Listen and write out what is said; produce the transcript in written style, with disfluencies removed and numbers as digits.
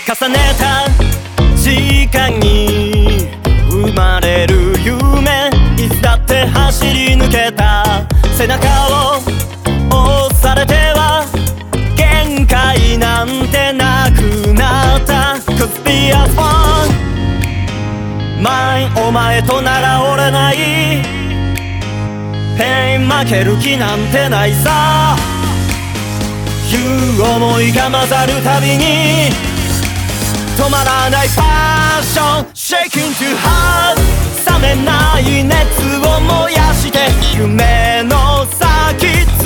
重ねた時間に生まれる夢、いつだって走り抜けた背中を押されては限界なんてなくなった Cause be a fun お前となら折れないペイン負ける気なんてないさ、いう思いが混ざるたびに止まらないパッション Shaking too hard 冷めない熱を燃やして夢の先